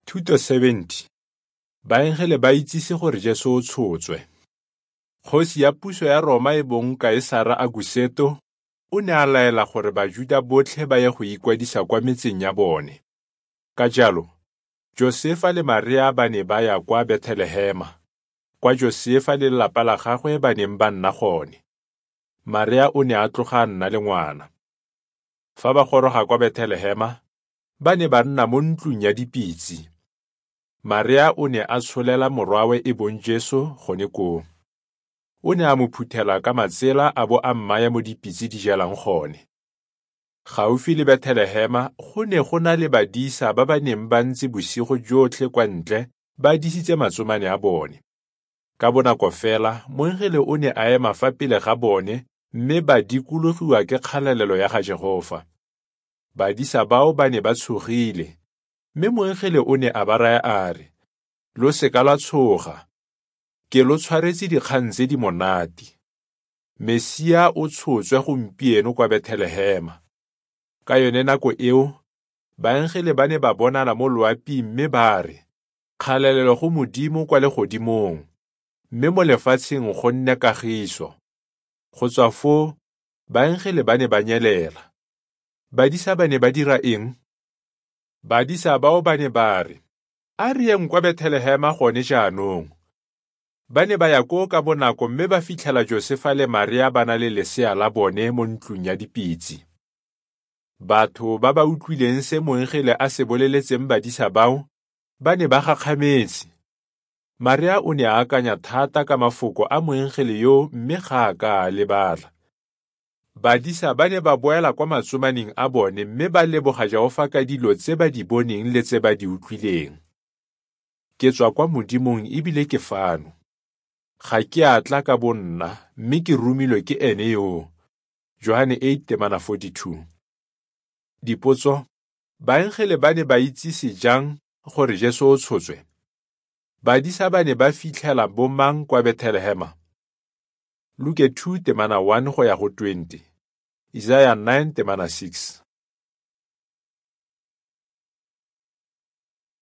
Thuto 70. Baengele ba itsise gore Jesu o tshotswe. Kgosi ya puso ya Roma e bong Kaesara Auguseto o ne a laela gore Bajuda botlhe ba ye go ikwadisa kwa metseng ya bone. Ka jalo, Josefa le Maria ba ne ba ya kwa Bethelehema, kwa Josefa le lelapa la gagwe ba neng ba nna gone. Maria o ne a tloga a nna le ngwana. Fa ba goroga kwa Bethelehema, ba ne ba nna mo ntlong ya dipitsi. Maria o ne a tsholela morwawe e bong Jesu gone koo. O ne a mo phuthela ka matsela a bo a mmaya mo dipitsi di jelang gone. Gaufi le Bethelehema go ne go na le badisa ba ba neng ba ntse bosigo jotlhe kwa ntle ba disitse matsomane a bone. Ka bonako fela moengele o ne a ema fa pele ga bone mme ba dikologiwa ke kgalelelo ya ga Jehova. Badisa bao ba ne ba tshogile, mme moengele o ne a ba raya a re, "Lo seka lwa tshoga, ke lo tshwaretse dikgang tse di monate. Mesia o tshotswe gompieno kwa Bethelehema." Ka yone nako eo, baengele ba ne ba bonala mo loaping mme ba re, "Kgalelelo go Modimo kwa legodimong, mme mo lefatsheng go nne kagiso." Go tswa foo, baengele ba ne ba nyelela. Badisa ba ne ba dira eng? Badisa bao ba ne ba re, "A re yeng kwa Bethelehema gone jaanong." Ba ne ba ya koo ka bonako mme ba fitlhela Josefa le Maria ba na le lesea la bone mo ntlong ya dipitsi. Batho ba ba utlwileng se moengele a se boleletseng badisa bao, ba ne ba gakgametse. Maria o ne a akanya thata ka mafoko a moengele yo mme ga a ka a lebala. Badisa ba ne ba boela kwa matsomaneng a bone mme ba leboga Jehova ka dilo tse ba di boneng le tse ba di utlwileng. Ke tswa kwa Modimong ebile ke fano. Ga ke a tla ka bonna mme ke romilwe ke ene yoo. Johane 8:42. Dipotso: baengele ba ne ba itsise jang gore Jesu o tshotswe? Badisa ba ne ba fitlhela bomang kwa Bethelehema? Luke 2:1-20, Isaiah 9:6.